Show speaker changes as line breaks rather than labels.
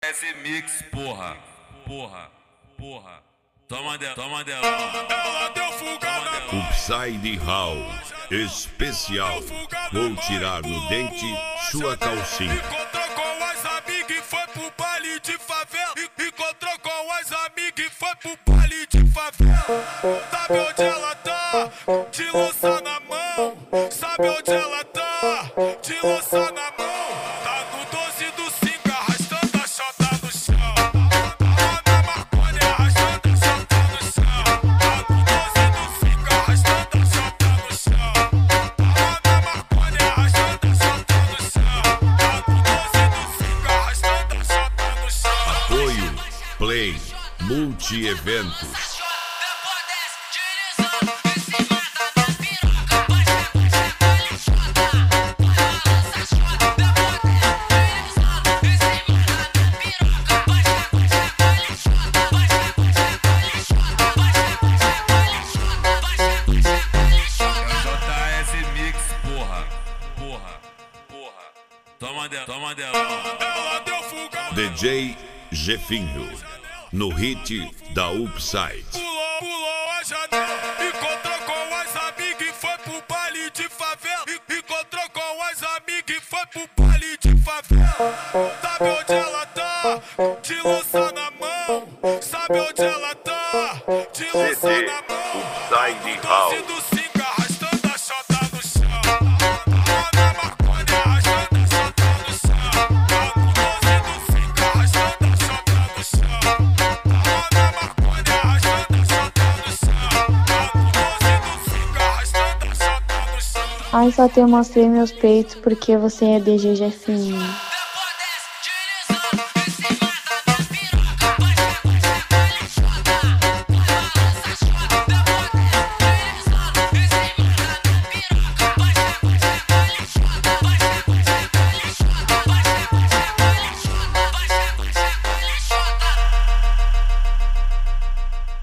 esse mix, porra. Toma dela.
Ela deu fuga na mão.
Upside House especial. Vou tirar no dente sua calcinha.
Encontrou com as amigas e foi pro baile de favela. Encontrou com as amigas e foi pro baile de favela. Sabe onde ela tá? De lança na mão. Sabe onde ela tá? De lança na mão. Tá no 12 do 5 arrastando a chota no chão. Tá na maconha arrastando a chota no chão. Tá no 12 do 5 arrastando a chota no chão. Tá na maconha arrastando a chota no chão. Tá no 12 do 5 arrastando a chota no chão.
Apoio Play Multi-Eventos.
JS Mix, porra. Toma dela.
Ela deu fuga na
DJ Jefinho, no hit da Upside.
Pulou a janela, encontrou com as amigas e foi pro baile de favela. Encontrou com as amigas e foi pro baile de favela. Sabe onde ela tá? De lança na mão. Sabe onde ela tá? De lança na mão.
Upside
12 do 5 arrastando a chota no chão. Tá na maconha arrastando a chota no chão. Tá no 12 do 5 arrastando a chota no chão. Tá na maconha arrastando a chota no chão. Tá no 12 do 5 arrastando a chota no chão.
Ai, só te mostrei meus peitos porque você é DG Jefinho.